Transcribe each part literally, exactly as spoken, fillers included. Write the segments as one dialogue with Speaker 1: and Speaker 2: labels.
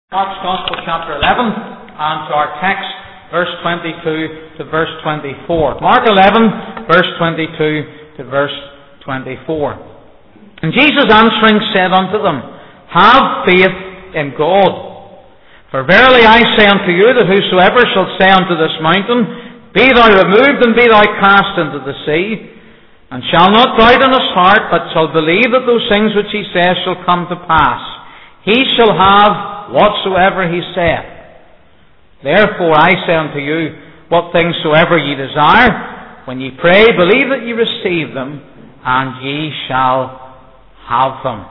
Speaker 1: Mark's Gospel, chapter eleven, and to our text, verse twenty-two to verse twenty-four. Mark eleven, verse twenty-two to verse twenty-four. And Jesus answering said unto them, Have faith in God. For verily I say unto you, that whosoever shall say unto this mountain, Be thou removed, and be thou cast into the sea, and shall not doubt in his heart, but shall believe that those things which he says shall come to pass, he shall have whatsoever he saith. Therefore I say unto you, what things soever ye desire, when ye pray, believe that ye receive them, and ye shall have them.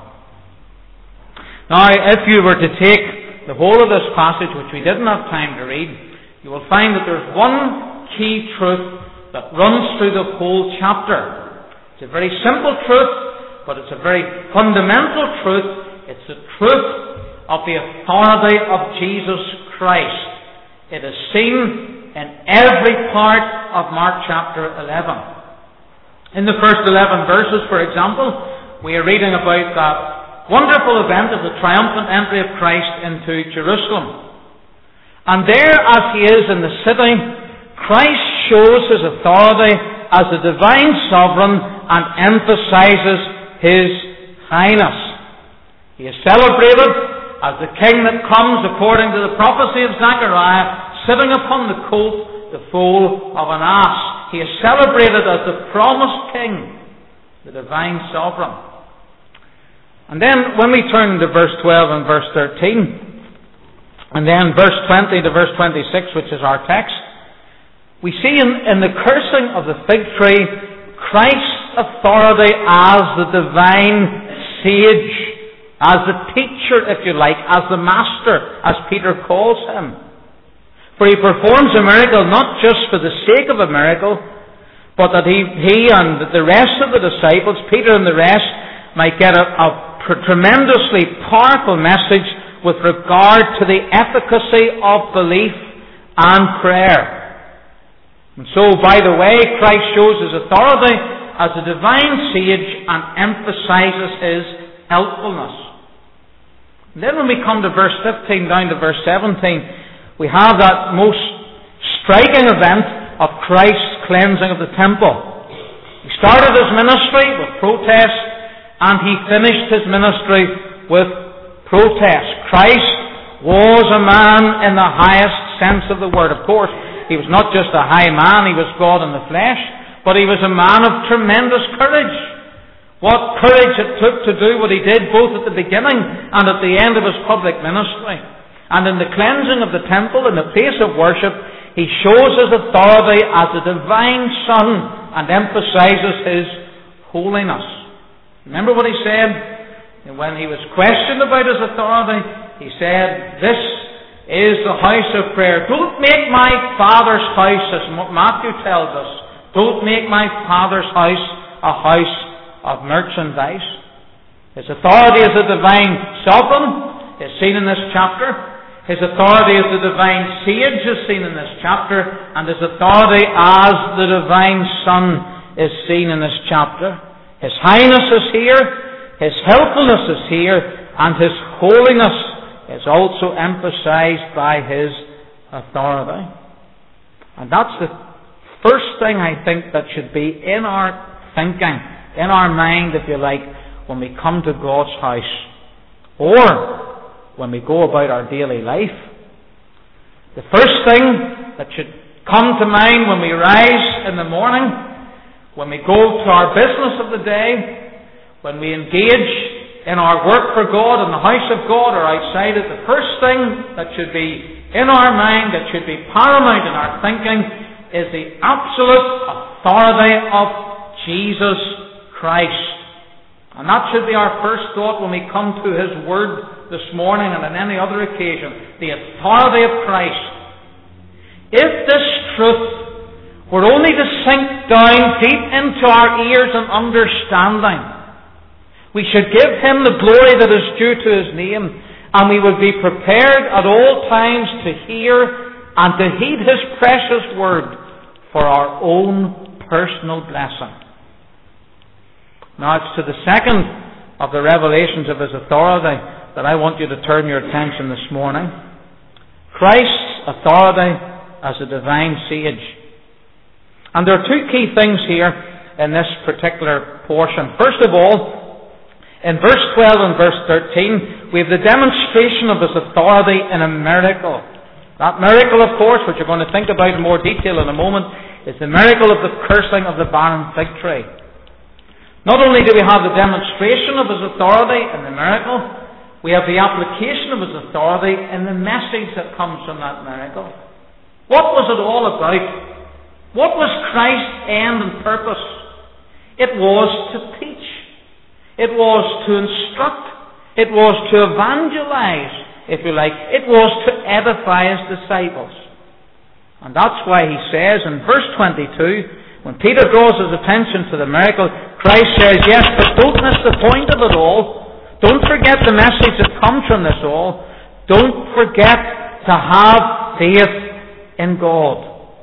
Speaker 1: Now, if you were to take the whole of this passage, which we didn't have time to read, you will find that there's one key truth that runs through the whole chapter. It's a very simple truth, but it's a very fundamental truth. It's the truth of the authority of Jesus Christ. It is seen in every part of Mark chapter eleven. In the first eleven verses, for example, we are reading about that wonderful event of the triumphant entry of Christ into Jerusalem. And there, as he is in the city, Christ shows his authority as the divine sovereign and emphasizes his highness. He is celebrated as the king that comes according to the prophecy of Zechariah, sitting upon the colt, the foal of an ass. He is celebrated as the promised king, the divine sovereign. And then when we turn to verse twelve and verse thirteen, and then verse twenty to verse twenty-six, which is our text, we see in, in the cursing of the fig tree, Christ's authority as the divine sage, as the teacher, if you like, as the master, as Peter calls him. For he performs a miracle not just for the sake of a miracle, but that he, he and the rest of the disciples, Peter and the rest, might get a, a tremendously powerful message with regard to the efficacy of belief and prayer. And so, by the way, Christ shows his authority as a divine sage and emphasizes his helpfulness. And then when we come to verse fifteen down to verse seventeen, we have that most striking event of Christ's cleansing of the temple. He started his ministry with protest, and he finished his ministry with protest. Christ was a man in the highest sense of the word. Of course, he was not just a high man, he was God in the flesh, but he was a man of tremendous courage. What courage it took to do what he did, both at the beginning and at the end of his public ministry. And in the cleansing of the temple, in the place of worship, he shows his authority as the divine Son and emphasizes his holiness. Remember what he said? And when he was questioned about his authority, he said, This is the house of prayer. Don't make my Father's house, as Matthew tells us, don't make my Father's house a house of merchandise. His authority as a divine sovereign is seen in this chapter. His authority as the divine sage is seen in this chapter. And his authority as the divine Son is seen in this chapter. His highness is here, his helpfulness is here, and his holiness is also emphasized by his authority. And that's the first thing I think that should be in our thinking, in our mind, if you like, when we come to God's house, or when we go about our daily life. The first thing that should come to mind when we rise in the morning, when we go to our business of the day, when we engage in our work for God, in the house of God or outside it, the first thing that should be in our mind, that should be paramount in our thinking, is the absolute authority of Jesus Christ. And that should be our first thought when we come to his word this morning and on any other occasion. The authority of Christ. If this truth were only to sink down deep into our ears and understanding, we should give him the glory that is due to his name, and we would be prepared at all times to hear and to heed his precious word for our own personal blessing. Now it's to the second of the revelations of his authority that I want you to turn your attention this morning. Christ's authority as a divine sage. And there are two key things here in this particular portion. First of all, in verse twelve and verse thirteen, we have the demonstration of His authority in a miracle. That miracle, of course, which you're going to think about in more detail in a moment, is the miracle of the cursing of the barren fig tree. Not only do we have the demonstration of His authority in the miracle, we have the application of His authority in the message that comes from that miracle. What was it all about? What was Christ's end and purpose? It was to teach. It was to instruct. It was to evangelize, if you like. It was to edify His disciples. And that's why He says in verse twenty-two, when Peter draws his attention to the miracle, Christ says, yes, but don't miss the point of it all. Don't forget the message that comes from this all. Don't forget to have faith in God.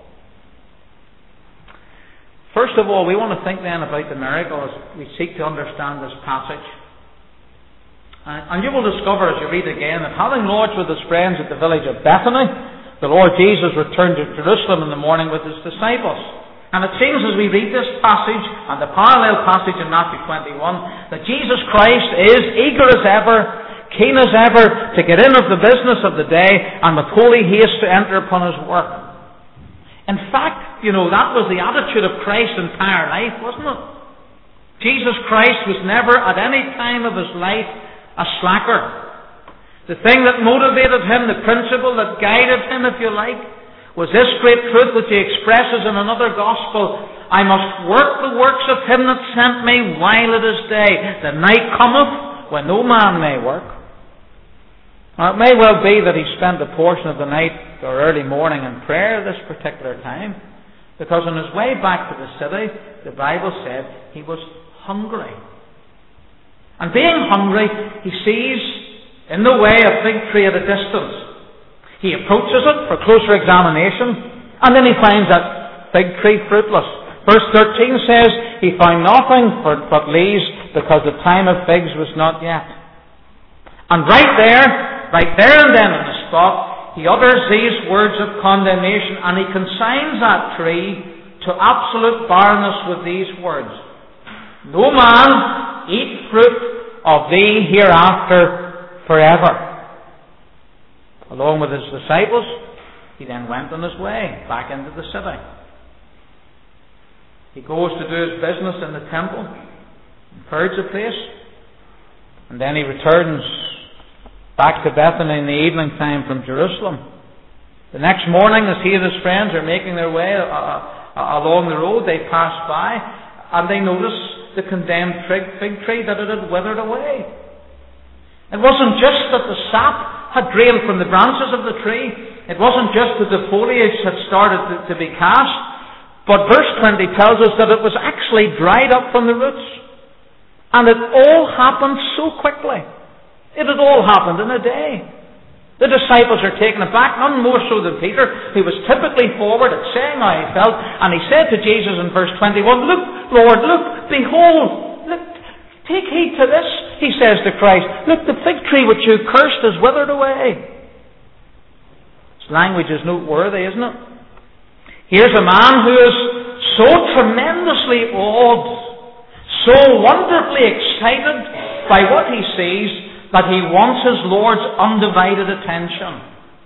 Speaker 1: First of all, we want to think then about the miracle as we seek to understand this passage. And you will discover as you read again that having lodged with His friends at the village of Bethany, the Lord Jesus returned to Jerusalem in the morning with His disciples. And it seems as we read this passage and the parallel passage in Matthew twenty-one that Jesus Christ is eager as ever, keen as ever to get in of the business of the day and with holy haste to enter upon His work. In fact, you know, that was the attitude of Christ's entire life, wasn't it? Jesus Christ was never at any time of His life a slacker. The thing that motivated Him, the principle that guided Him, if you like, was this great truth which He expresses in another gospel: I must work the works of Him that sent me while it is day. The night cometh when no man may work. Now, it may well be that He spent a portion of the night or early morning in prayer this particular time, because on His way back to the city, the Bible said He was hungry. And being hungry, He sees in the way a fig tree at a distance. He approaches it for closer examination, and then he finds that fig tree fruitless. Verse thirteen says, He found nothing but leaves, because the time of figs was not yet. And right there, right there and then on the spot, He utters these words of condemnation, and He consigns that tree to absolute barrenness with these words: No man eat fruit of thee hereafter forever. Along with His disciples, He then went on His way back into the city. He goes to do His business in the temple, purge the place, and then He returns back to Bethany in the evening time from Jerusalem. The next morning, as He and His friends are making their way uh, uh, along the road, they pass by and they notice the condemned fig, fig tree, that it had withered away. It wasn't just that the sap had drained from the branches of the tree. It wasn't just that the foliage had started to, to be cast. But verse twenty tells us that it was actually dried up from the roots. And it all happened so quickly. It had all happened in a day. The disciples are taken aback, none more so than Peter, who was typically forward at saying how he felt. And he said to Jesus in verse twenty-one, Look, Lord, look, behold, look, take heed to this, he says to Christ. Look, the fig tree which you cursed is withered away. This language is noteworthy, isn't it? Here's a man who is so tremendously awed, so wonderfully excited by what he sees, that he wants his Lord's undivided attention.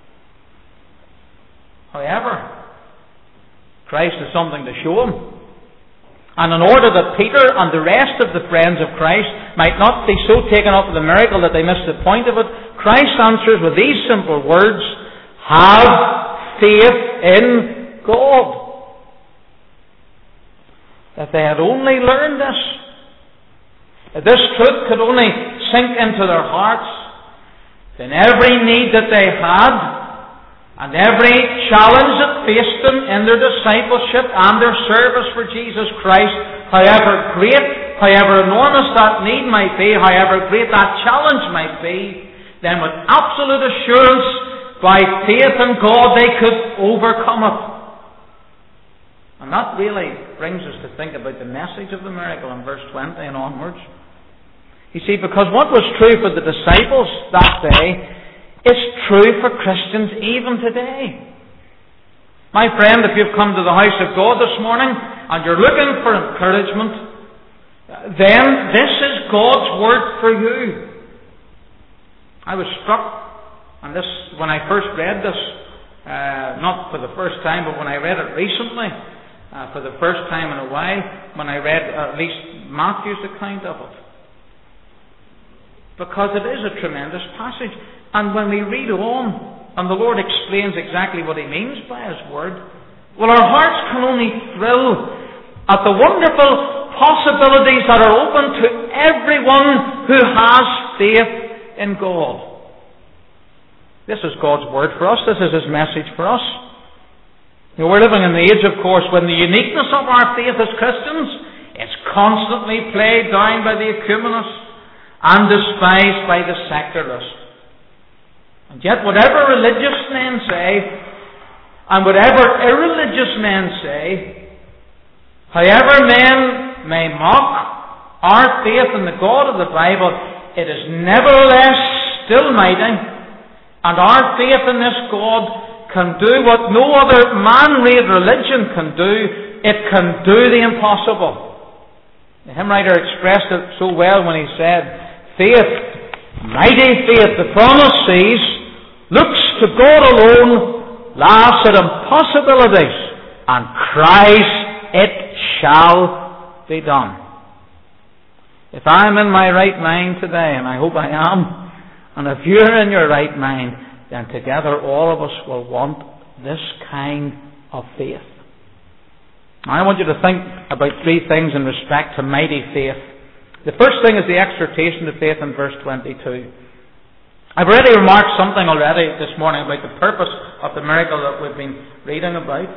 Speaker 1: However, Christ has something to show him. And in order that Peter and the rest of the friends of Christ might not be so taken up with the miracle that they miss the point of it, Christ answers with these simple words: Have faith in God. If they had only learned this, if this truth could only sink into their hearts, then every need that they had and every challenge that faced them in their discipleship and their service for Jesus Christ, however great, however enormous that need might be, however great that challenge might be, then with absolute assurance, by faith in God, they could overcome it. And that really brings us to think about the message of the miracle in verse twenty and onwards. You see, because what was true for the disciples that day is true for Christians even today. My friend, if you've come to the house of God this morning and you're looking for encouragement, then this is God's word for you. I was struck, and this when I first read this, uh, not for the first time, but when I read it recently, uh, for the first time in a while, when I read uh, at least Matthew's account of it. Because it is a tremendous passage. And when we read on, and the Lord explains exactly what He means by His word, well, our hearts can only thrill at the wonderful possibilities that are open to everyone who has faith in God. This is God's word for us. This is His message for us. You know, we're living in the age, of course, when the uniqueness of our faith as Christians is constantly played down by the ecumenist and despised by the secularist. And yet whatever religious men say, and whatever irreligious men say, however men may mock our faith in the God of the Bible, it is nevertheless still mighty, and our faith in this God can do what no other man-made religion can do. It can do the impossible. The hymn writer expressed it so well when he said, faith, mighty faith, the promise sees, looks to God alone, laughs at impossibilities, and cries, it shall be done. If I am in my right mind today, and I hope I am, and if you're in your right mind, then together all of us will want this kind of faith. I want you to think about three things in respect to mighty faith. The first thing is the exhortation to faith in verse twenty-two. I've already remarked something already this morning about the purpose of the miracle that we've been reading about.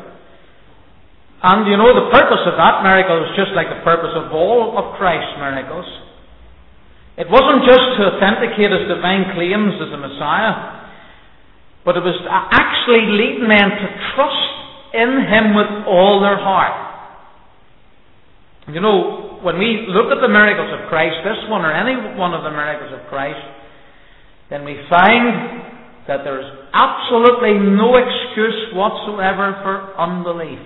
Speaker 1: And you know, the purpose of that miracle was just like the purpose of all of Christ's miracles. It wasn't just to authenticate His divine claims as a Messiah, but it was to actually lead men to trust in Him with all their heart. You know, when we look at the miracles of Christ, this one or any one of the miracles of Christ, then we find that there is absolutely no excuse whatsoever for unbelief.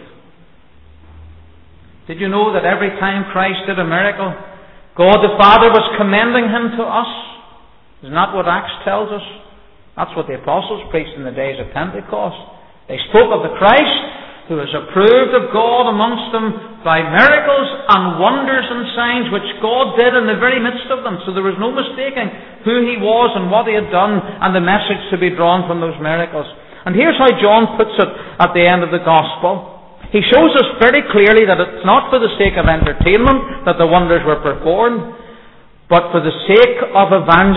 Speaker 1: Did you know that every time Christ did a miracle, God the Father was commending Him to us? Isn't that what Acts tells us? That's what the apostles preached in the days of Pentecost. They spoke of the Christ who is approved of God amongst them by miracles and wonders and signs which God did in the very midst of them. So there was no mistaking who He was and what He had done and the message to be drawn from those miracles. And here's how John puts it at the end of the Gospel. He shows us very clearly that it's not for the sake of entertainment that the wonders were performed, but for the sake of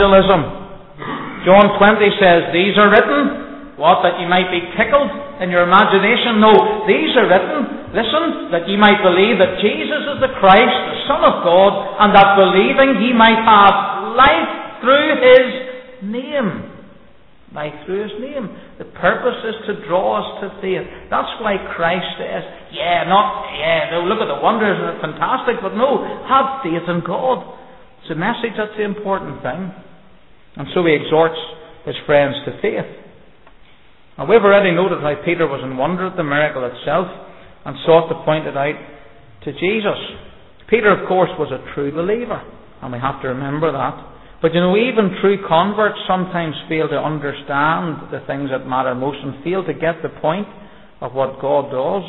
Speaker 1: evangelism. John twenty says, these are written, what, that ye might be tickled in your imagination? No, these are written, listen, that ye might believe that Jesus is the Christ, the Son of God, and that believing ye might have life through His name. Life through His name. The purpose is to draw us to faith. That's why Christ says, yeah, not, yeah, no, look at the wonders, and they're fantastic, but no, have faith in God. It's a message that's the important thing. And so He exhorts His friends to faith. Now, we've already noted how Peter was in wonder at the miracle itself and sought to point it out to Jesus. Peter, of course, was a true believer, and we have to remember that. But you know, even true converts sometimes fail to understand the things that matter most and fail to get the point of what God does.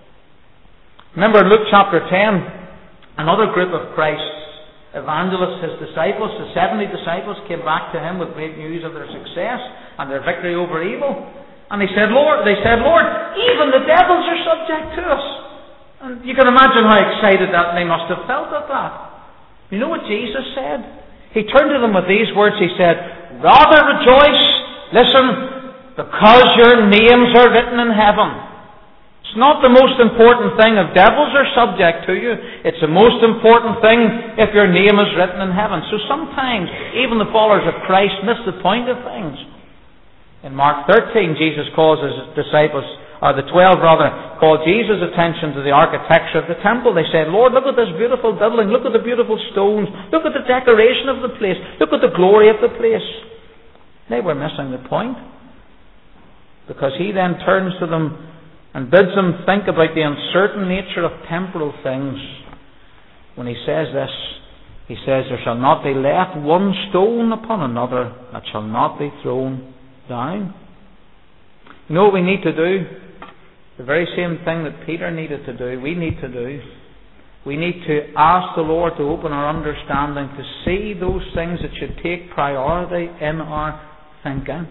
Speaker 1: Remember Luke chapter ten, another group of Christ's evangelists, His disciples, the seventy disciples, came back to Him with great news of their success and their victory over evil. And they said, Lord, they said, Lord, even the devils are subject to us. And you can imagine how excited that they must have felt at that. You know what Jesus said? He turned to them with these words. He said, rather rejoice, listen, because your names are written in heaven. It's not the most important thing if devils are subject to you. It's the most important thing if your name is written in heaven. So sometimes even the followers of Christ miss the point of things. In Mark thirteen, Jesus calls his disciples, or the twelve rather, called Jesus' attention to the architecture of the temple. They said, Lord, look at this beautiful building, look at the beautiful stones, look at the decoration of the place, look at the glory of the place. They were missing the point. Because he then turns to them and bids them think about the uncertain nature of temporal things. When he says this, he says, there shall not be left one stone upon another that shall not be thrown down. You know what we need to do? The very same thing that Peter needed to do, we need to do. We need to ask the Lord to open our understanding to see those things that should take priority in our thinking.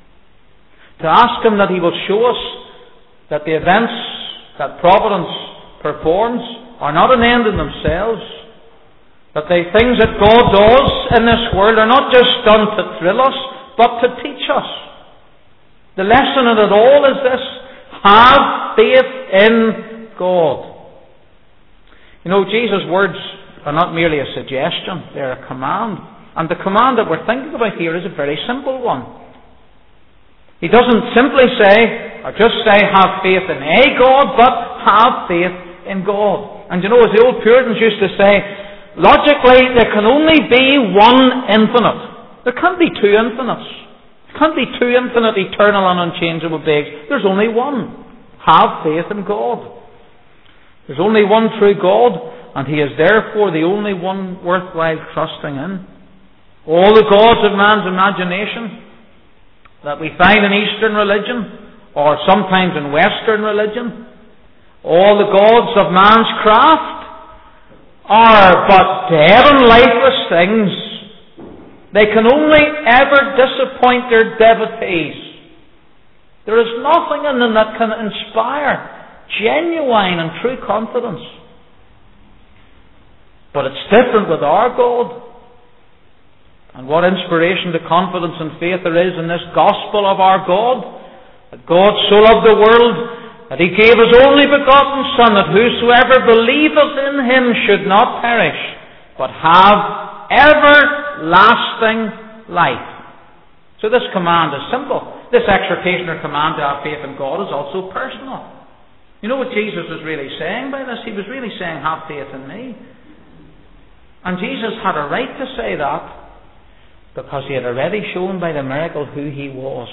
Speaker 1: To ask Him that He will show us that the events that providence performs are not an end in themselves. That the things that God does in this world are not just done to thrill us, but to teach us. The lesson in it all is this: have faith in God. You know, Jesus' words are not merely a suggestion, they're a command. And the command that we're thinking about here is a very simple one. He doesn't simply say, or just say, have faith in a God, but have faith in God. And you know, as the old Puritans used to say, logically, there can only be one infinite. There can't be two infinites. There can't be two infinite, eternal and unchangeable beings. There's only one. Have faith in God. There's only one true God, and He is therefore the only one worthwhile trusting in. All the gods of man's imagination that we find in Eastern religion, or sometimes in Western religion, all the gods of man's craft, are but dead and lifeless things. They can only ever disappoint their devotees. There is nothing in them that can inspire genuine and true confidence. But it's different with our God. And what inspiration to confidence and faith there is in this gospel of our God. That God so loved the world that He gave His only begotten Son, that whosoever believeth in Him should not perish, but have everlasting life. So this command is simple. This exhortation or command to have faith in God is also personal. You know what Jesus was really saying by this? He was really saying, have faith in me. And Jesus had a right to say that, because He had already shown by the miracle who He was.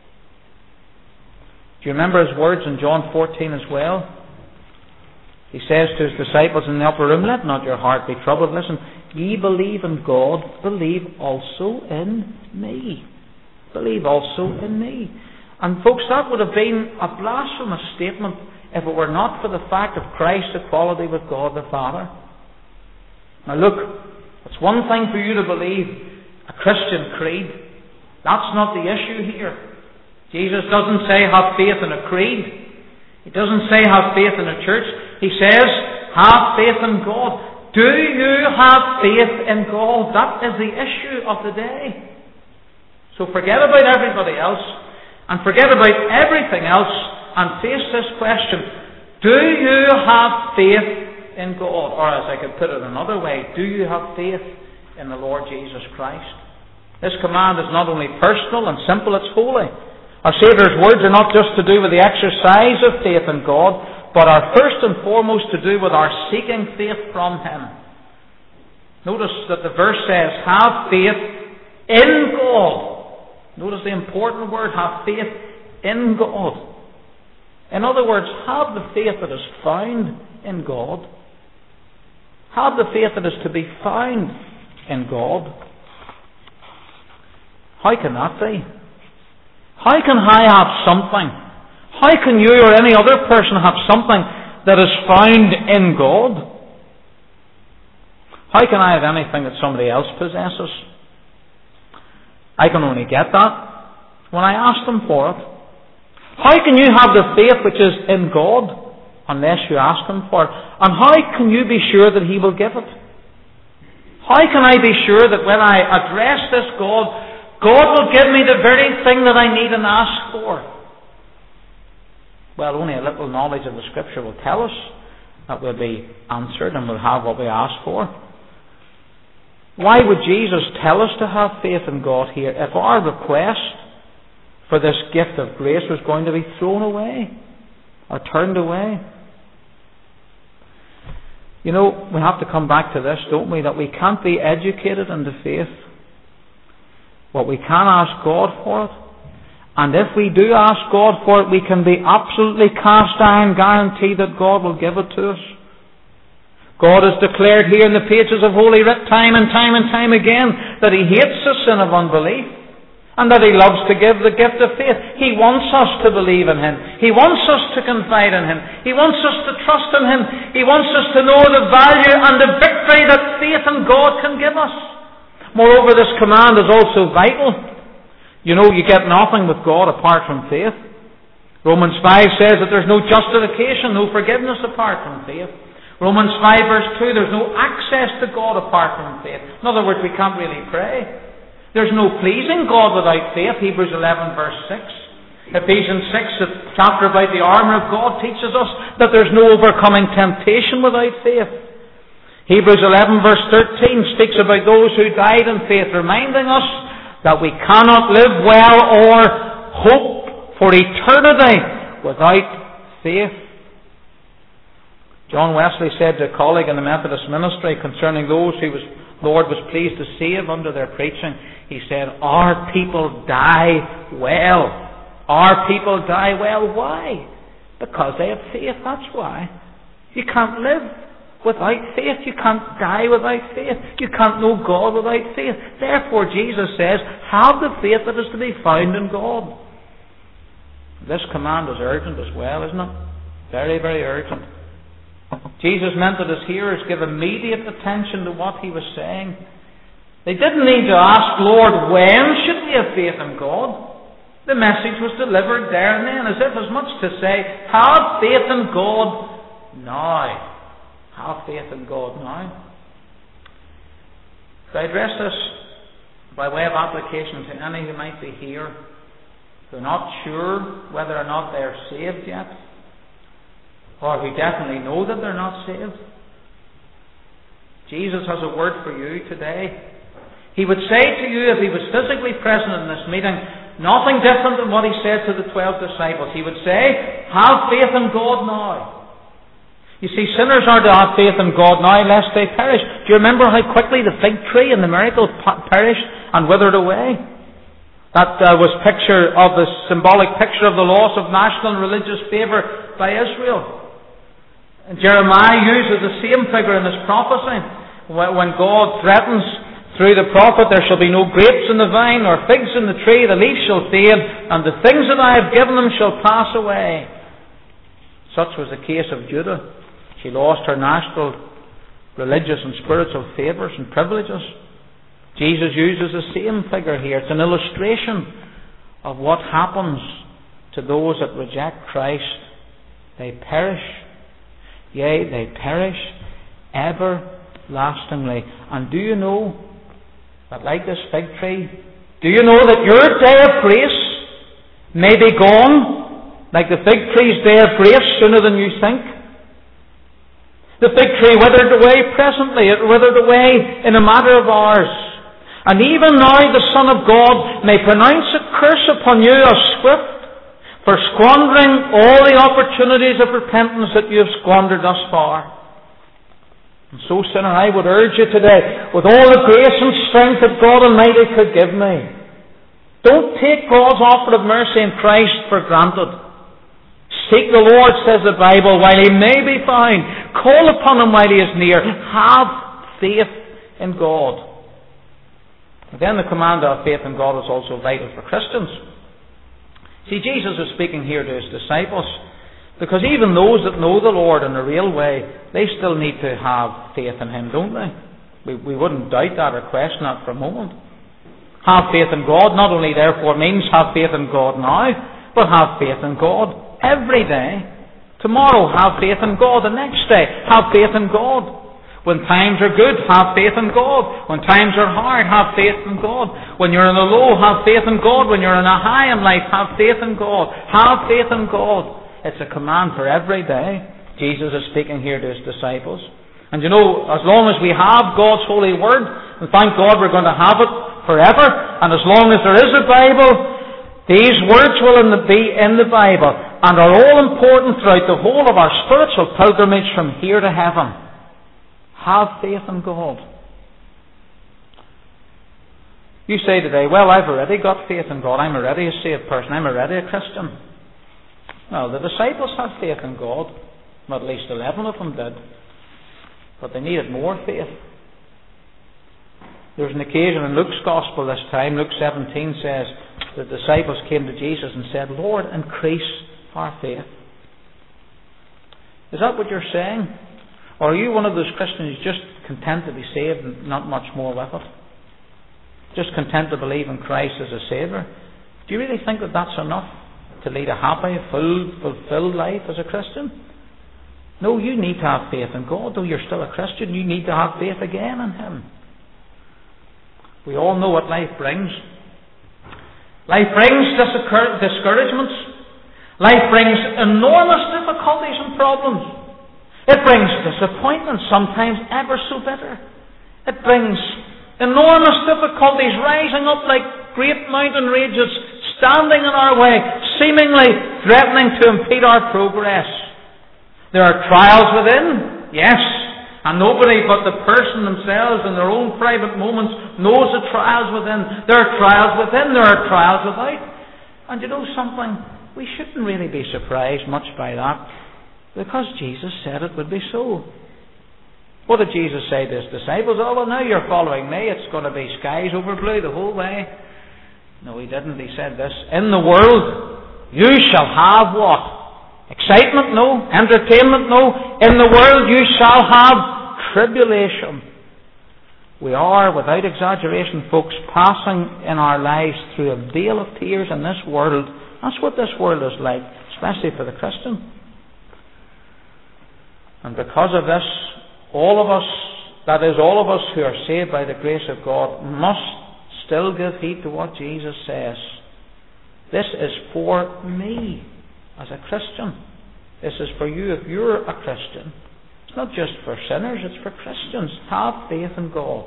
Speaker 1: Do you remember His words in John fourteen as well? He says to His disciples in the upper room, let not your heart be troubled. Listen, ye believe in God, believe also in me. Believe also in me. And folks, that would have been a blasphemous statement if it were not for the fact of Christ's equality with God the Father. Now look, it's one thing for you to believe a Christian creed. That's not the issue here. Jesus doesn't say have faith in a creed. He doesn't say have faith in a church. He says have faith in God. Do you have faith in God? That is the issue of the day. So forget about everybody else and forget about everything else and face this question: do you have faith in God? Or as I could put it another way, do you have faith in the Lord Jesus Christ? This command is not only personal and simple, it's holy. Our Saviour's words are not just to do with the exercise of faith in God, but are first and foremost to do with our seeking faith from Him. Notice that the verse says, have faith in God. Notice the important word, have faith in God. In other words, have the faith that is found in God. Have the faith that is to be found in God. How can that be? How can I have something? How can you or any other person have something that is found in God? How can I have anything that somebody else possesses? I can only get that when I ask them for it. How can you have the faith which is in God unless you ask Him for it? And how can you be sure that He will give it? How can I be sure that when I address this God, God will give me the very thing that I need and ask for? Well, only a little knowledge of the Scripture will tell us that we'll be answered and we'll have what we ask for. Why would Jesus tell us to have faith in God here if our request for this gift of grace was going to be thrown away or turned away. You know, we have to come back to this, don't we? That we can't be educated into faith. But we can ask God for it. And if we do ask God for it, we can be absolutely cast iron guarantee that God will give it to us. God has declared here in the pages of Holy Writ time and time and time again that He hates the sin of unbelief and that He loves to give the gift of faith. He wants us to believe in Him. He wants us to confide in Him. He wants us to trust in Him. He wants us to know the value and the victory that faith in God can give us. Moreover, this command is also vital. You know, you get nothing with God apart from faith. Romans five says that there's no justification, no forgiveness apart from faith. Romans five verse two, there's no access to God apart from faith. In other words, we can't really pray. There's no pleasing God without faith. Hebrews eleven verse six. Ephesians six, the chapter about the armour of God, teaches us that there's no overcoming temptation without faith. Hebrews eleven verse thirteen speaks about those who died in faith, reminding us that we cannot live well or hope for eternity without faith. John Wesley said to a colleague in the Methodist ministry concerning those who was, Lord was pleased to save under their preaching, he said, our people die well. Our people die well. Why? Because they have faith, that's why. You can't live without faith. You can't die without faith. You can't know God without faith. Therefore, Jesus says, have the faith that is to be found in God. This command is urgent as well, isn't it? Very, very urgent. Jesus meant that His hearers give immediate attention to what He was saying. They didn't need to ask, Lord, when should we have faith in God? The message was delivered there and then, as if as much to say, have faith in God now. Have faith in God now. So I address this by way of application to any who might be here who are not sure whether or not they are saved yet, or who definitely know that they're not saved. Jesus has a word for you today. He would say to you, if He was physically present in this meeting, nothing different than what He said to the twelve disciples. He would say, have faith in God now. You see, sinners are to have faith in God now lest they perish. Do you remember how quickly the fig tree in the miracle perished and withered away? That uh, was picture of the symbolic picture of the loss of national and religious favour by Israel. And Jeremiah uses the same figure in his prophecy. When God threatens through the prophet, there shall be no grapes in the vine, nor figs in the tree, the leaf shall fade, and the things that I have given them shall pass away. Such was the case of Judah. She lost her national, religious and spiritual favours and privileges. Jesus uses the same figure here. It's an illustration of what happens to those that reject Christ. They perish. Yea, they perish everlastingly. And do you know that, like this fig tree, do you know that your day of grace may be gone, like the fig tree's day of grace, sooner than you think? The fig tree withered away presently. It withered away in a matter of hours. And even now the Son of God may pronounce a curse upon you as swift for squandering all the opportunities of repentance that you have squandered thus far. And so, sinner, I would urge you today, with all the grace and strength that God Almighty could give me, don't take God's offer of mercy in Christ for granted. Seek the Lord, says the Bible, while He may be found. Call upon Him while He is near. Have faith in God. And then the command of faith in God is also vital for Christians. See, Jesus is speaking here to His disciples, because even those that know the Lord in a real way, they still need to have faith in Him, don't they? We, we wouldn't doubt that or question that for a moment. Have faith in God not only therefore means have faith in God now, but have faith in God every day. Tomorrow, have faith in God. The next day, have faith in God. When times are good, have faith in God. When times are hard, have faith in God. When you're in a low, have faith in God. When you're in a high in life, have faith in God. Have faith in God. It's a command for every day. Jesus is speaking here to His disciples. And you know, as long as we have God's holy word, and thank God we're going to have it forever, and as long as there is a Bible, These words will be in the Bible and are all important throughout the whole of our spiritual pilgrimage from here to heaven. Have faith in God. You say today, well, I've already got faith in God. I'm already a saved person. I'm already a Christian. Well, the disciples had faith in God. Well, at least eleven of them did. But they needed more faith. There was an occasion in Luke's Gospel this time. Luke seventeen says, the disciples came to Jesus and said, Lord, increase our faith. Is that what you're saying? Or are you one of those Christians who's just content to be saved and not much more with it? Just content to believe in Christ as a Saviour? Do you really think that that's enough to lead a happy, full, fulfilled life as a Christian? No, you need to have faith in God. Though you're still a Christian, you need to have faith again in Him. We all know what life brings. Life brings discouragements. Life brings enormous difficulties and problems. It brings disappointment, sometimes ever so bitter. It brings enormous difficulties rising up like great mountain ranges, standing in our way, seemingly threatening to impede our progress. There are trials within, yes, and nobody but the person themselves in their own private moments knows the trials within. There are trials within, there are trials without. And you know something? We shouldn't really be surprised much by that, because Jesus said it would be so. What did Jesus say to His disciples? Oh, well, now you're following me. It's going to be skies over blue the whole way. No, He didn't. He said this, in the world you shall have what? Excitement? No. Entertainment? No. In the world you shall have tribulation. We are, without exaggeration, folks, passing in our lives through a vale of tears in this world. That's what this world is like, especially for the Christian. And because of this, all of us, that is, all of us who are saved by the grace of God, must still give heed to what Jesus says. This is for me as a Christian. This is for you if you're a Christian. It's not just for sinners, it's for Christians. Have faith in God.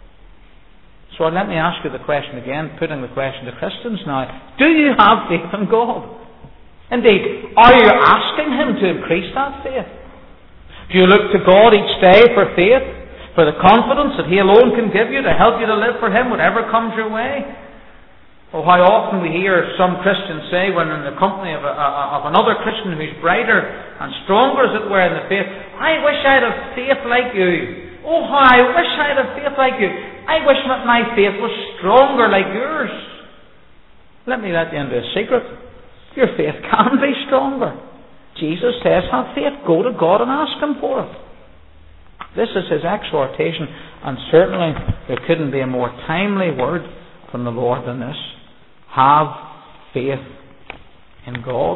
Speaker 1: So let me ask you the question again, putting the question to Christians now. Do you have faith in God? Indeed, are you asking Him to increase that faith? Do you look to God each day for faith, for the confidence that He alone can give you to help you to live for Him, whatever comes your way? Oh, how often we hear some Christians say, when in the company of, a, of another Christian who's brighter and stronger, as it were, in the faith, I wish I had a faith like you. Oh, how I wish I had a faith like you. I wish that my faith was stronger like yours. Let me let you into a secret. Your faith can be stronger. Jesus says, have faith. Go to God and ask Him for it. This is His exhortation, and certainly there couldn't be a more timely word from the Lord than this. Have faith in God.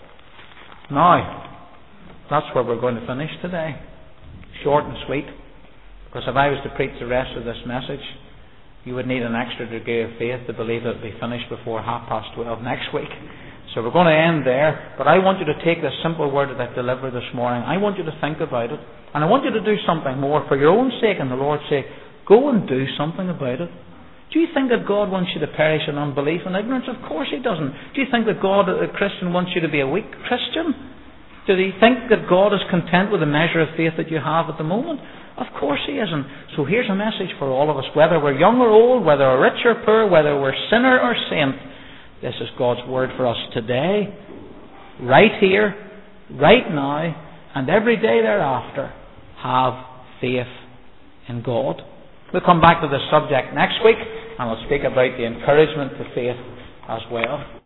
Speaker 1: Now, that's where we're going to finish today. Short and sweet. Because if I was to preach the rest of this message, you would need an extra degree of faith to believe it would be finished before half past twelve next week. So we're going to end there. But I want you to take this simple word that I've delivered this morning. I want you to think about it. And I want you to do something more for your own sake and the Lord's sake. Go and do something about it. Do you think that God wants you to perish in unbelief and ignorance? Of course He doesn't. Do you think that God, a Christian, wants you to be a weak Christian? Do you think that God is content with the measure of faith that you have at the moment? Of course He isn't. So here's a message for all of us, whether we're young or old, whether we're rich or poor, whether we're sinner or saint. This is God's word for us today, right here, right now, and every day thereafter. Have faith in God. We'll come back to this subject next week, and we'll speak about the encouragement to faith as well.